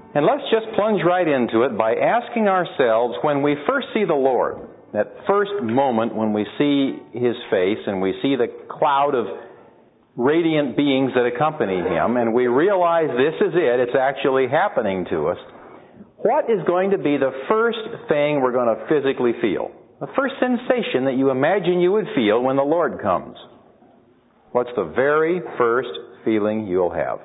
And let's just plunge right into it by asking ourselves, when we first see the Lord, that first moment when we see His face and we see the cloud of radiant beings that accompany Him, and we realize this is it, it's actually happening to us, what is going to be the first thing we're going to physically feel? The first sensation that you imagine you would feel when the Lord comes. What's the very first feeling you'll have?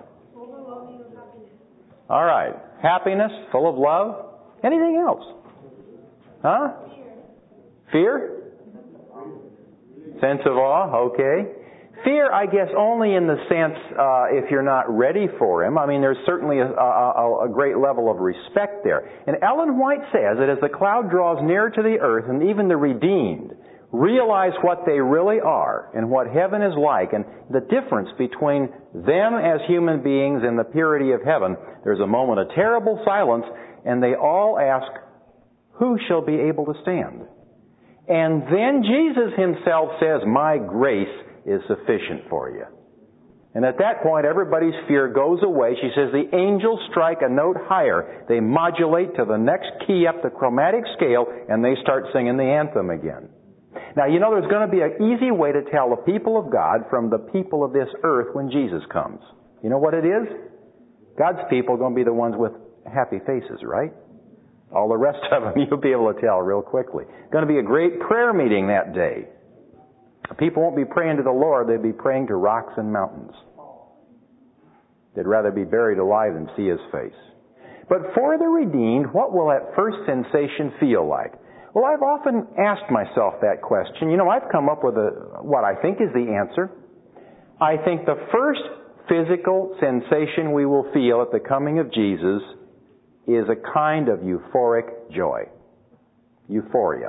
All right. Happiness, full of love. Anything else? Huh? Fear? Sense of awe, okay. Fear, I guess, only in the sense if you're not ready for Him. I mean, there's certainly a great level of respect there. And Ellen White says that as the cloud draws near to the earth, and even the redeemed realize what they really are and what heaven is like, and the difference between them as human beings and the purity of heaven, there's a moment of terrible silence, and they all ask, who shall be able to stand? And then Jesus Himself says, my grace is sufficient for you. And at that point, everybody's fear goes away. She says the angels strike a note higher. They modulate to the next key up the chromatic scale, and they start singing the anthem again. Now, you know there's going to be an easy way to tell the people of God from the people of this earth when Jesus comes. You know what it is? God's people are going to be the ones with happy faces, right? All the rest of them you'll be able to tell real quickly. It's going to be a great prayer meeting that day. People won't be praying to the Lord, they'll be praying to rocks and mountains. They'd rather be buried alive than see His face. But for the redeemed, what will that first sensation feel like? Well, I've often asked myself that question. You know, I've come up with what I think is the answer. I think the first physical sensation we will feel at the coming of Jesus is a kind of euphoric joy. Euphoria.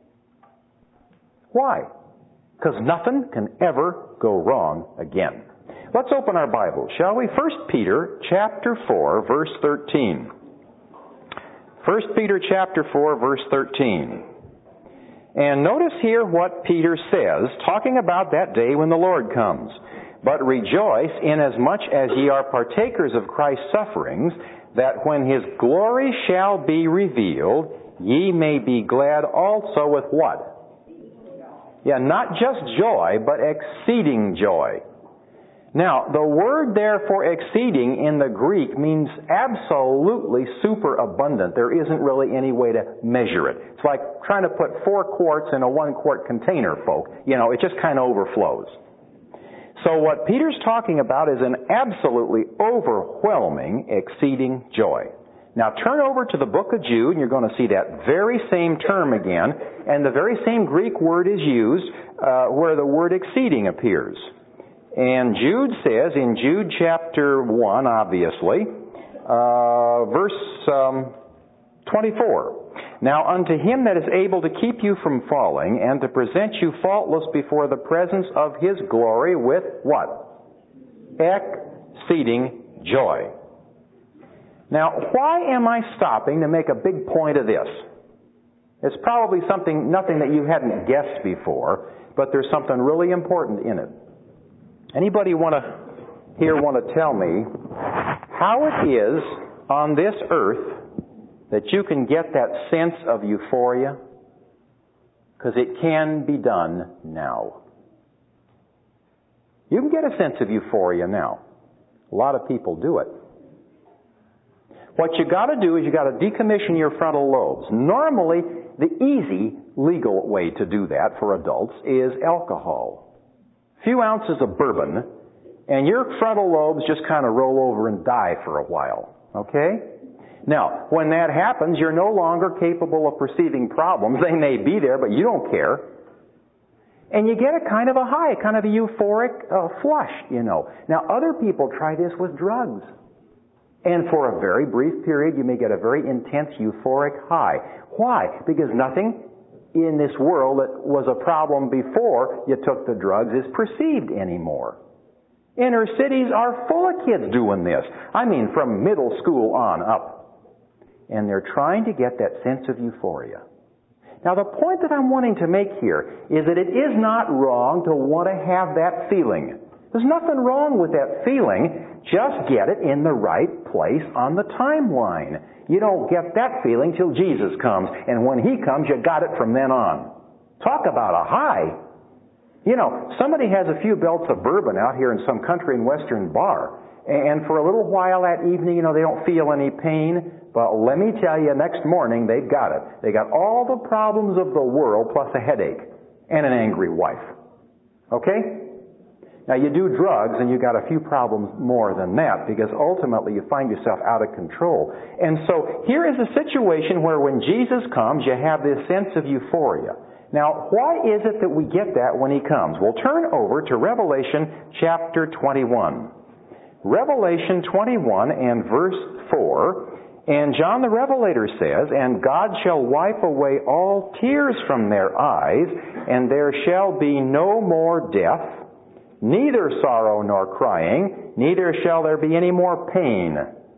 Why? Because nothing can ever go wrong again. Let's open our Bibles, shall we? 1 Peter chapter 4, verse 13. 1 Peter chapter 4, verse 13. And notice here what Peter says, talking about that day when the Lord comes. But rejoice inasmuch as ye are partakers of Christ's sufferings, that when His glory shall be revealed, ye may be glad also with what? Yeah, not just joy, but exceeding joy. Now, the word there for exceeding in the Greek means absolutely superabundant. There isn't really any way to measure it. It's like trying to put 4 quarts in a 1-quart container, folk. You know, it just kind of overflows. So what Peter's talking about is an absolutely overwhelming, exceeding joy. Now turn over to the book of Jude, and you're going to see that very same term again, and the very same Greek word is used where the word exceeding appears. And Jude says, in Jude chapter 1, obviously, verse 24, Now unto Him that is able to keep you from falling, and to present you faultless before the presence of His glory with what? Exceeding joy. Now, why am I stopping to make a big point of this? It's probably nothing that you hadn't guessed before, but there's something really important in it. Anybody want to tell me how it is on this earth that you can get that sense of euphoria? Because it can be done now. You can get a sense of euphoria now. A lot of people do it. What you got to do is you got to decommission your frontal lobes. Normally, the easy legal way to do that for adults is alcohol. A few ounces of bourbon, and your frontal lobes just kind of roll over and die for a while. Okay? Now, when that happens, you're no longer capable of perceiving problems. They may be there, but you don't care. And you get a kind of a high, kind of a euphoric flush, you know. Now, other people try this with drugs. And for a very brief period, you may get a very intense euphoric high. Why? Because nothing in this world that was a problem before you took the drugs is perceived anymore. Inner cities are full of kids doing this. I mean, from middle school on up. And they're trying to get that sense of euphoria. Now, the point that I'm wanting to make here is that it is not wrong to want to have that feeling. There's nothing wrong with that feeling. Just get it in the right place on the timeline. You don't get that feeling till Jesus comes. And when He comes, you got it from then on. Talk about a high. You know, somebody has a few belts of bourbon out here in some country and western bar. And for a little while that evening, you know, they don't feel any pain. But let me tell you, next morning, they've got it. They got all the problems of the world plus a headache and an angry wife. Okay? Now, you do drugs and you got a few problems more than that because ultimately you find yourself out of control. And so here is a situation where when Jesus comes, you have this sense of euphoria. Now, why is it that we get that when He comes? Well, turn over to Revelation chapter 21. Revelation 21 and verse 4, and John the Revelator says, "And God shall wipe away all tears from their eyes, and there shall be no more death, neither sorrow nor crying, neither shall there be any more pain."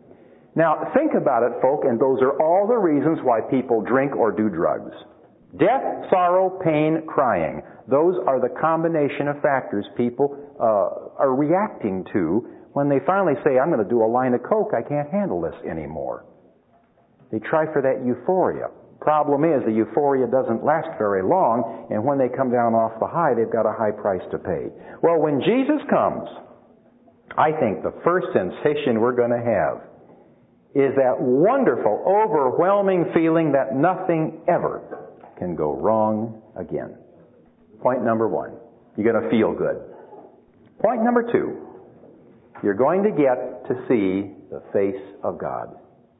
Now, think about it, folk, and those are all the reasons why people drink or do drugs. Death, sorrow, pain, crying. Those are the combination of factors people are reacting to when they finally say, "I'm going to do a line of coke, I can't handle this anymore." They try for that euphoria. Problem is, the euphoria doesn't last very long, and when they come down off the high, they've got a high price to pay. Well, when Jesus comes, I think the first sensation we're going to have is that wonderful, overwhelming feeling that nothing ever can go wrong again. Point number one, you're going to feel good. Point number two, you're going to get to see the face of God.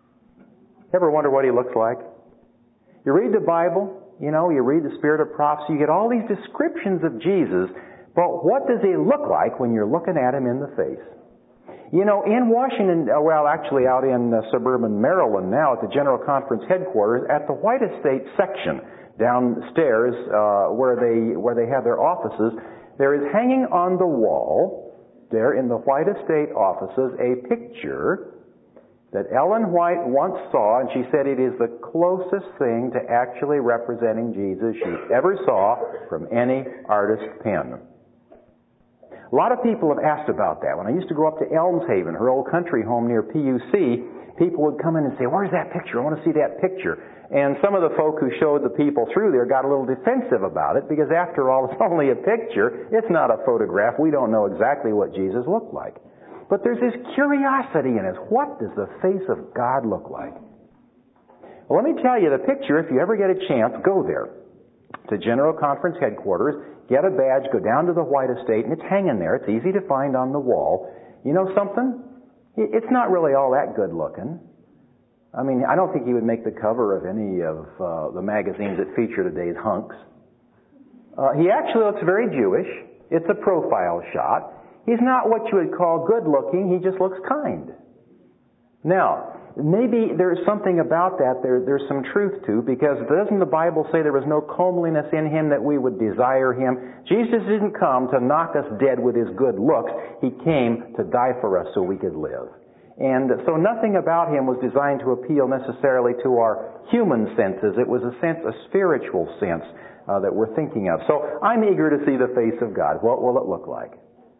Ever wonder what He looks like? You read the Bible, you read the Spirit of prophecy, you get all these descriptions of Jesus, but what does He look like when you're looking at Him in the face? You know, in Washington, actually out in suburban Maryland now at the General Conference headquarters, at the White Estate section, downstairs where they have their offices, there is hanging on the wall there in the White Estate offices a picture that Ellen White once saw, and she said it is the closest thing to actually representing Jesus she ever saw from any artist's pen. A lot of people have asked about that. When I used to go up to Elmshaven, her old country home near PUC, people would come in and say, "Where's that picture? I want to see that picture." And some of the folk who showed the people through there got a little defensive about it because after all, it's only a picture. It's not a photograph. We don't know exactly what Jesus looked like. But there's this curiosity in us. What does the face of God look like? Well, let me tell you, the picture, if you ever get a chance, go there to General Conference headquarters, get a badge, go down to the White Estate, and it's hanging there. It's easy to find on the wall. You know something? It's not really all that good looking. I mean, I don't think he would make the cover of any of the magazines that feature today's hunks. He actually looks very Jewish. It's a profile shot. He's not what you would call good looking. He just looks kind. Now, maybe there's something about that there's some truth to, because doesn't the Bible say there was no comeliness in Him that we would desire Him? Jesus didn't come to knock us dead with His good looks. He came to die for us so we could live. And so nothing about Him was designed to appeal necessarily to our human senses. It was a spiritual sense that we're thinking of. So I'm eager to see the face of God. What will it look like?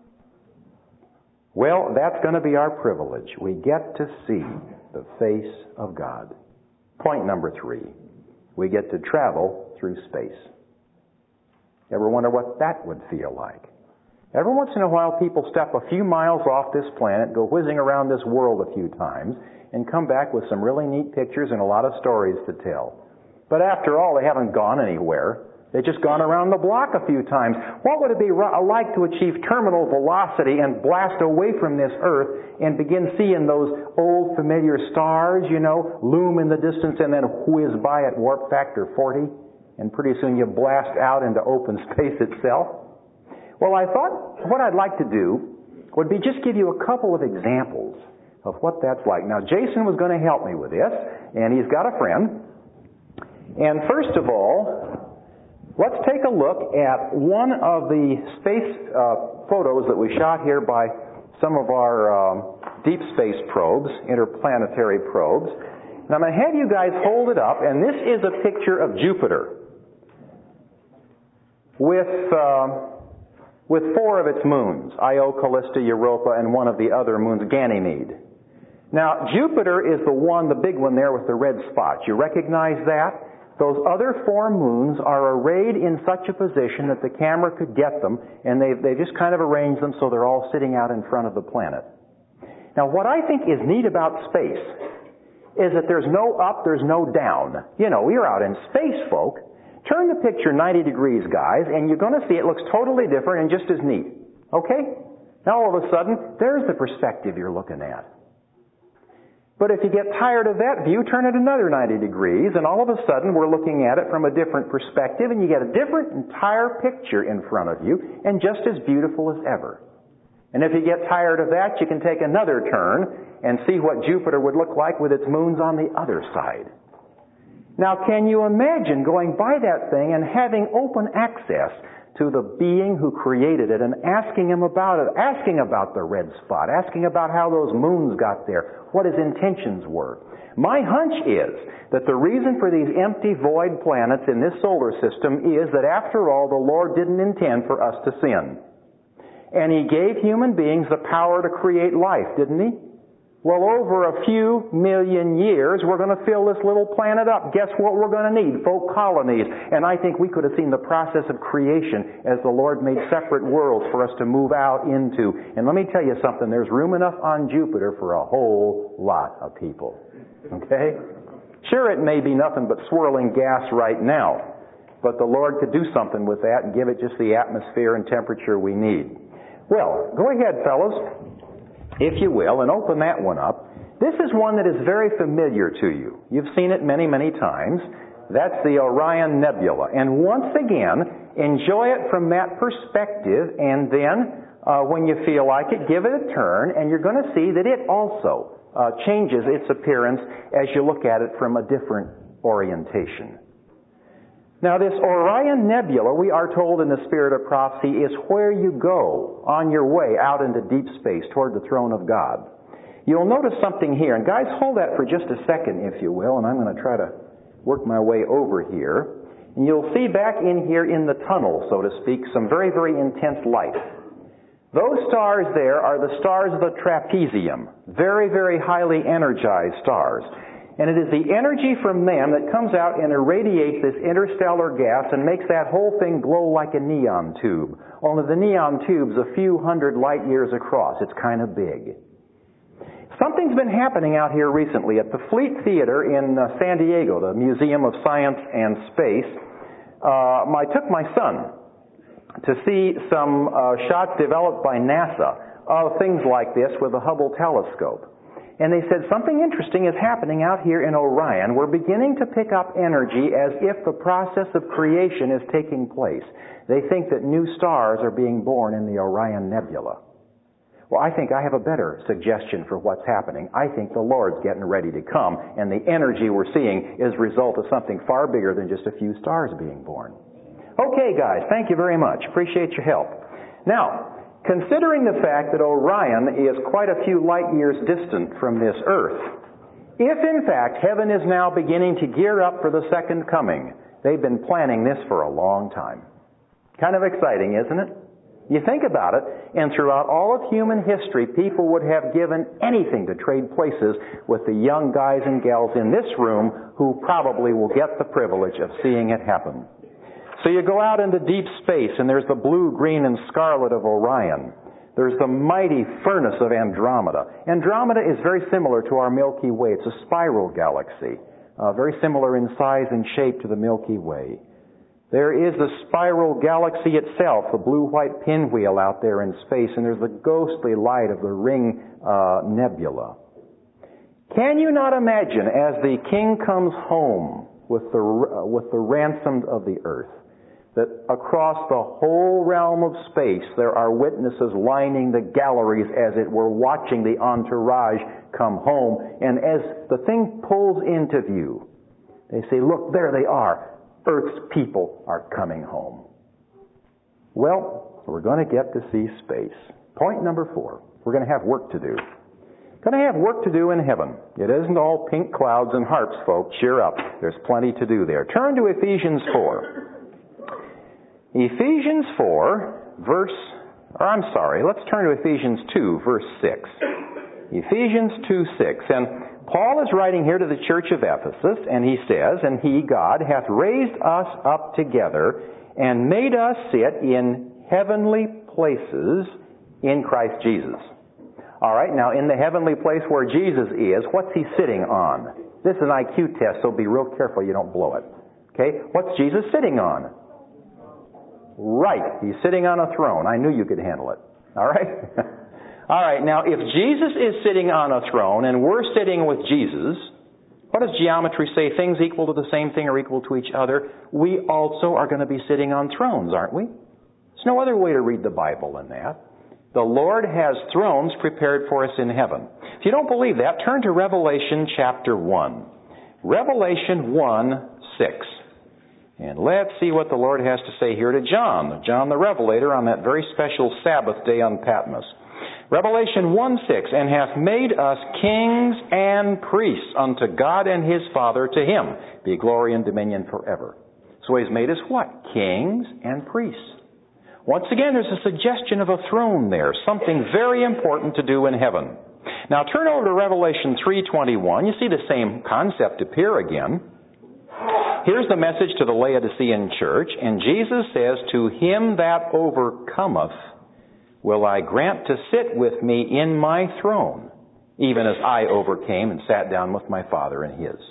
Well, that's going to be our privilege. We get to see the face of God. Point number 3. We get to travel through space. Ever wonder what that would feel like? Every once in a while, people step a few miles off this planet, go whizzing around this world a few times, and come back with some really neat pictures and a lot of stories to tell. But after all, they haven't gone anywhere. They've just gone around the block a few times. What would it be like to achieve terminal velocity and blast away from this Earth and begin seeing those old familiar stars, loom in the distance and then whiz by at warp factor 40? And pretty soon you blast out into open space itself. Well, I thought what I'd like to do would be just give you a couple of examples of what that's like. Now, Jason was going to help me with this, and he's got a friend. And first of all, let's take a look at one of the space photos that we shot here by some of our deep space probes, interplanetary probes. And I'm going to have you guys hold it up, and this is a picture of Jupiter with with 4 of its moons, Io, Callista, Europa, and one of the other moons, Ganymede. Now, Jupiter is the one, the big one there with the red spots. You recognize that? Those other 4 moons are arrayed in such a position that the camera could get them, and they just kind of arranged them so they're all sitting out in front of the planet. Now, what I think is neat about space is that there's no up, there's no down. You know, we're out in space, folk. Turn the picture 90 degrees, guys, and you're going to see it looks totally different and just as neat. Okay? Now, all of a sudden, there's the perspective you're looking at. But if you get tired of that view, turn it another 90 degrees, and all of a sudden we're looking at it from a different perspective, and you get a different entire picture in front of you, and just as beautiful as ever. And if you get tired of that, you can take another turn and see what Jupiter would look like with its moons on the other side. Now, can you imagine going by that thing and having open access to the being who created it and asking him about it, asking about the red spot, asking about how those moons got there, what his intentions were? My hunch is that the reason for these empty void planets in this solar system is that after all, the Lord didn't intend for us to sin. And He gave human beings the power to create life, didn't He? Well, over a few million years, we're going to fill this little planet up. Guess what we're going to need? Folk colonies. And I think we could have seen the process of creation as the Lord made separate worlds for us to move out into. And let me tell you something, there's room enough on Jupiter for a whole lot of people. Okay? Sure, it may be nothing but swirling gas right now, but the Lord could do something with that and give it just the atmosphere and temperature we need. Well, go ahead, fellows, if you will, and open that one up. This is one that is very familiar to you. You've seen it many, many times. That's the Orion Nebula. And once again, enjoy it from that perspective, and then, when you feel like it, give it a turn, and you're going to see that it also changes its appearance as you look at it from a different orientation. Now, this Orion Nebula, we are told in the Spirit of Prophecy, is where you go on your way out into deep space toward the throne of God. You'll notice something here, and guys, hold that for just a second, if you will, and I'm going to try to work my way over here. And you'll see back in here in the tunnel, so to speak, some very, very intense light. Those stars there are the stars of the trapezium, very, very highly energized stars. And it is the energy from them that comes out and irradiates this interstellar gas and makes that whole thing glow like a neon tube. Only the neon tube's a few hundred light years across. It's kind of big. Something's been happening out here recently at the Fleet Theater in San Diego, the Museum of Science and Space. I took my son to see some shots developed by NASA of things like this with the Hubble telescope. And they said something interesting is happening out here in Orion. We're beginning to pick up energy as if the process of creation is taking place. They think that new stars are being born in the Orion Nebula. Well, I think I have a better suggestion for what's happening. I think the Lord's getting ready to come, and the energy we're seeing is a result of something far bigger than just a few stars being born. Okay, guys, thank you very much. Appreciate your help. Now, considering the fact that Orion is quite a few light years distant from this Earth, if in fact heaven is now beginning to gear up for the second coming, they've been planning this for a long time. Kind of exciting, isn't it? You think about it, and throughout all of human history, people would have given anything to trade places with the young guys and gals in this room who probably will get the privilege of seeing it happen. So you go out into deep space, and there's the blue, green, and scarlet of Orion. There's the mighty furnace of Andromeda. Andromeda is very similar to our Milky Way. It's a spiral galaxy, very similar in size and shape to the Milky Way. There is the spiral galaxy itself, the blue-white pinwheel out there in space, and there's the ghostly light of the Ring Nebula. Can you not imagine, as the king comes home with the ransomed of the earth, that across the whole realm of space there are witnesses lining the galleries, as it were, watching the entourage come home, and as the thing pulls into view, they say, look, there they are. Earth's people are coming home. Well, we're going to get to see space. Point number 4. We're going to have work to do. Going to have work to do in heaven. It isn't all pink clouds and harps, folks. Cheer up. There's plenty to do there. Turn to Ephesians 4. Ephesians 4, verse let's turn to Ephesians 2, verse 6. Ephesians 2:6. And Paul is writing here to the church of Ephesus, and he says, "And he, God, hath raised us up together and made us sit in heavenly places in Christ Jesus." All right, now in the heavenly place where Jesus is, what's he sitting on? This is an IQ test, so be real careful you don't blow it. Okay, what's Jesus sitting on? Right, he's sitting on a throne. I knew you could handle it. All right? All right, now if Jesus is sitting on a throne and we're sitting with Jesus, what does geometry say? Things equal to the same thing are equal to each other. We also are going to be sitting on thrones, aren't we? There's no other way to read the Bible than that. The Lord has thrones prepared for us in heaven. If you don't believe that, turn to Revelation chapter 1. Revelation 1:6. And let's see what the Lord has to say here to John the Revelator, on that very special Sabbath day on Patmos. Revelation 1:6, "And hath made us kings and priests unto God and His Father. To Him be glory and dominion forever." So He's made us what? Kings and priests. Once again, there's a suggestion of a throne there, something very important to do in heaven. Now turn over to Revelation 3:21. You see the same concept appear again. Here's the message to the Laodicean church, and Jesus says, "To him that overcometh will I grant to sit with me in my throne, even as I overcame and sat down with my Father in His."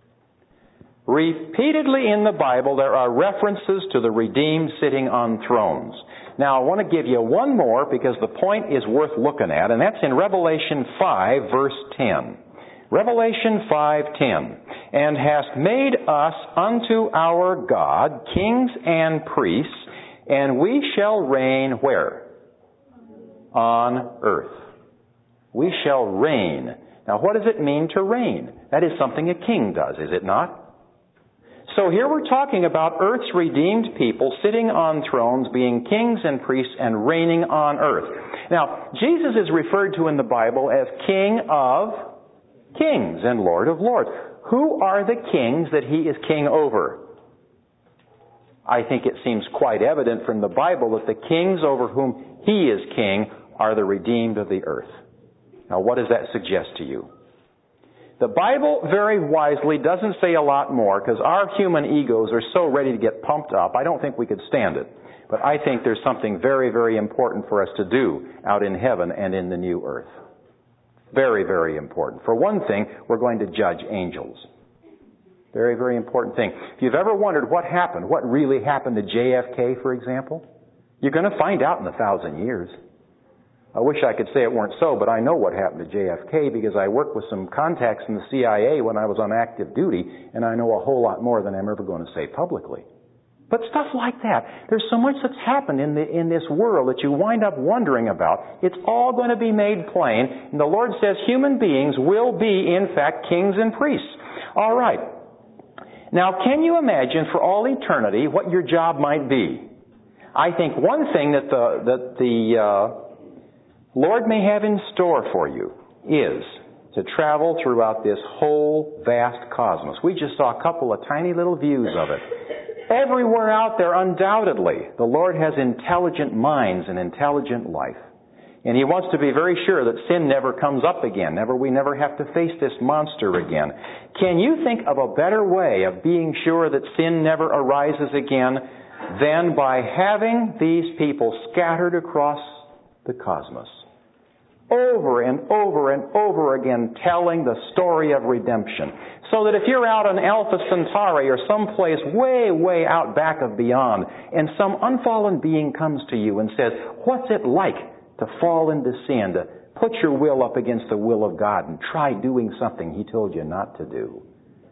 Repeatedly in the Bible, there are references to the redeemed sitting on thrones. Now, I want to give you one more because the point is worth looking at, and that's in Revelation 5, verse 10. Revelation 5:10. "And hast made us unto our God kings and priests, and we shall reign" where? On earth. We shall reign. Now, what does it mean to reign? That is something a king does, is it not? So here we're talking about Earth's redeemed people sitting on thrones, being kings and priests, and reigning on earth. Now, Jesus is referred to in the Bible as King of Kings and Lord of Lords. Who are the kings that He is king over? I think it seems quite evident from the Bible that the kings over whom He is king are the redeemed of the earth. Now, what does that suggest to you? The Bible very wisely doesn't say a lot more because our human egos are so ready to get pumped up, I don't think we could stand it. But I think there's something very, very important for us to do out in heaven and in the new earth. Very, very important. For one thing, we're going to judge angels. Very, very important thing. If you've ever wondered what happened, what really happened to JFK, for example, you're going to find out in 1,000 years. I wish I could say it weren't so, but I know what happened to JFK because I worked with some contacts in the CIA when I was on active duty, and I know a whole lot more than I'm ever going to say publicly. But stuff like that, there's so much that's happened in this world that you wind up wondering about. It's all going to be made plain, and the Lord says human beings will be, in fact, kings and priests. All right. Now, can you imagine for all eternity what your job might be? I think one thing that the Lord may have in store for you is to travel throughout this whole vast cosmos. We just saw a couple of tiny little views of it. Everywhere out there, undoubtedly, the Lord has intelligent minds and intelligent life. And He wants to be very sure that sin never comes up again. We never have to face this monster again. Can you think of a better way of being sure that sin never arises again than by having these people scattered across the cosmos? Over and over and over again telling the story of redemption. So that if you're out on Alpha Centauri or someplace way, way out back of beyond, and some unfallen being comes to you and says, "What's it like to fall into sin, to put your will up against the will of God and try doing something He told you not to do?"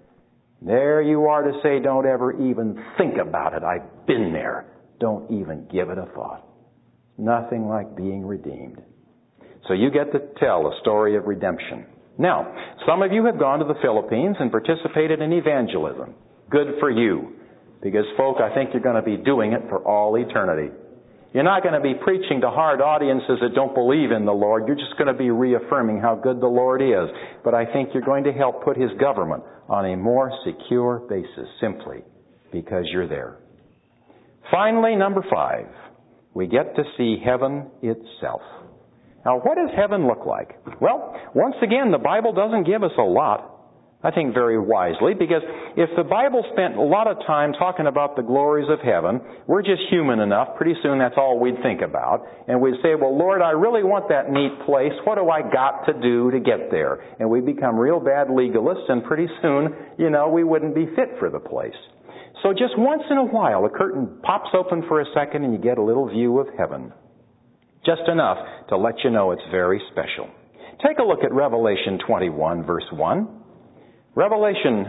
There you are to say, "Don't ever even think about it. I've been there. Don't even give it a thought." Nothing like being redeemed. So you get to tell a story of redemption. Now, some of you have gone to the Philippines and participated in evangelism. Good for you. Because, folk, I think you're going to be doing it for all eternity. You're not going to be preaching to hard audiences that don't believe in the Lord. You're just going to be reaffirming how good the Lord is. But I think you're going to help put His government on a more secure basis, simply because you're there. Finally, number 5. We get to see heaven itself. Now, what does heaven look like? Well, once again, the Bible doesn't give us a lot. I think very wisely, because if the Bible spent a lot of time talking about the glories of heaven, we're just human enough, pretty soon that's all we'd think about. And we'd say, well, Lord, I really want that neat place. What do I got to do to get there? And we become real bad legalists, and pretty soon, we wouldn't be fit for the place. So just once in a while, the curtain pops open for a second and you get a little view of heaven. Just enough to let you know it's very special. Take a look at Revelation 21, verse 1. Revelation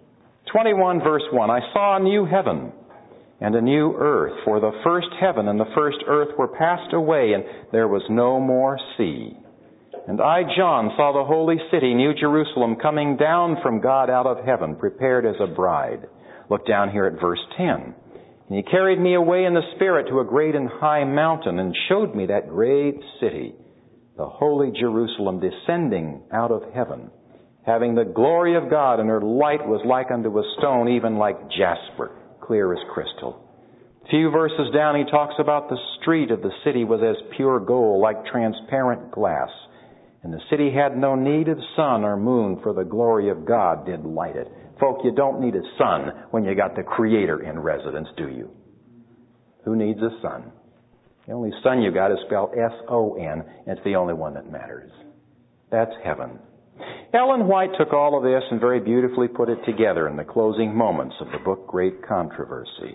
21, verse 1, I saw a new heaven and a new earth, for the first heaven and the first earth were passed away, and there was no more sea. And I, John, saw the holy city, New Jerusalem, coming down from God out of heaven, prepared as a bride. Look down here at verse 10. And he carried me away in the Spirit to a great and high mountain, and showed me that great city, the holy Jerusalem, descending out of heaven, having the glory of God, and her light was like unto a stone, even like jasper, clear as crystal. A few verses down, he talks about the street of the city was as pure gold, like transparent glass. And the city had no need of sun or moon, for the glory of God did light it. Folk, you don't need a sun when you got the Creator in residence, do you? Who needs a sun? The only sun you got is spelled S-O-N, and it's the only one that matters. That's heaven. Ellen White took all of this and very beautifully put it together in the closing moments of the book Great Controversy.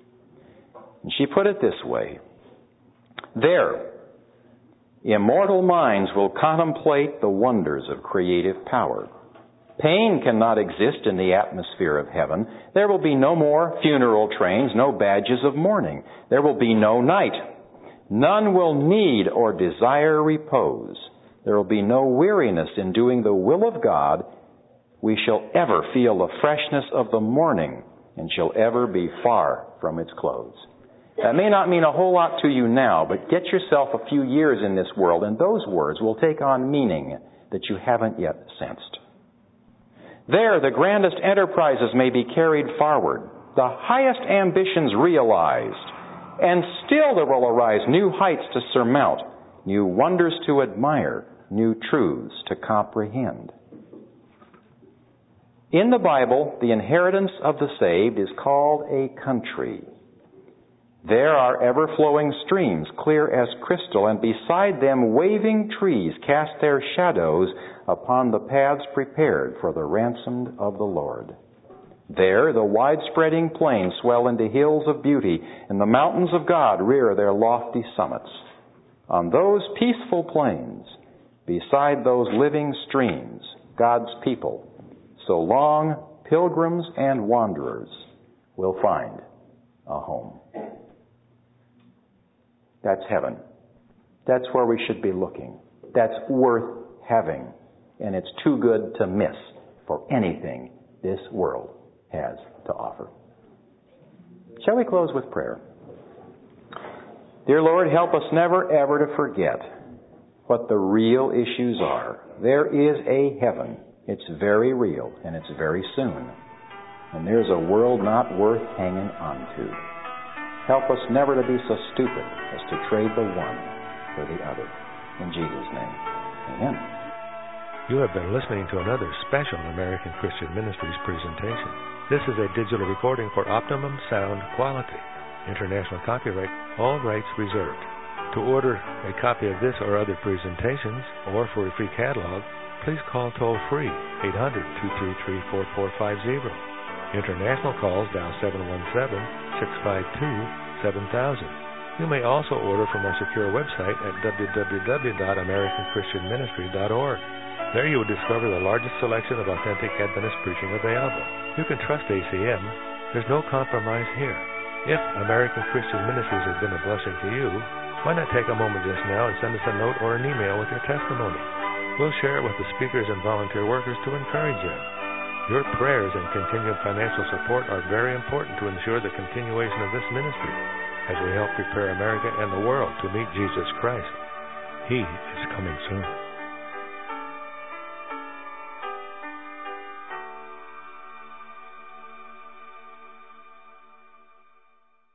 And she put it this way: there, immortal minds will contemplate the wonders of creative power. Pain cannot exist in the atmosphere of heaven. There will be no more funeral trains, no badges of mourning. There will be no night. None will need or desire repose. There will be no weariness in doing the will of God. We shall ever feel the freshness of the morning, and shall ever be far from its close. That may not mean a whole lot to you now, but get yourself a few years in this world, and those words will take on meaning that you haven't yet sensed. There, the grandest enterprises may be carried forward, the highest ambitions realized, and still there will arise new heights to surmount, new wonders to admire, new truths to comprehend. In the Bible, the inheritance of the saved is called a country. There are ever-flowing streams, clear as crystal, and beside them waving trees cast their shadows upon the paths prepared for the ransomed of the Lord. There the wide-spreading plains swell into hills of beauty, and the mountains of God rear their lofty summits. On those peaceful plains, beside those living streams, God's people, so long pilgrims and wanderers, will find a home. That's heaven. That's where we should be looking. That's worth having. And it's too good to miss for anything this world has to offer. Shall we close with prayer? Dear Lord, help us never ever to forget what the real issues are. There is a heaven. It's very real, and it's very soon. And there's a world not worth hanging on to. Help us never to be so stupid as to trade the one for the other. In Jesus' name, amen. You have been listening to another special American Christian Ministries presentation. This is a digital recording for optimum sound quality. International copyright, all rights reserved. To order a copy of this or other presentations, or for a free catalog, please call toll-free 800-233-4450. International calls dial 717-652-7000. You may also order from our secure website at www.americanchristianministry.org. There you will discover the largest selection of authentic Adventist preaching available. You can trust ACM. There's no compromise here. If American Christian Ministries has been a blessing to you, why not take a moment just now and send us a note or an email with your testimony? We'll share it with the speakers and volunteer workers to encourage you. Your prayers and continued financial support are very important to ensure the continuation of this ministry as we help prepare America and the world to meet Jesus Christ. He is coming soon.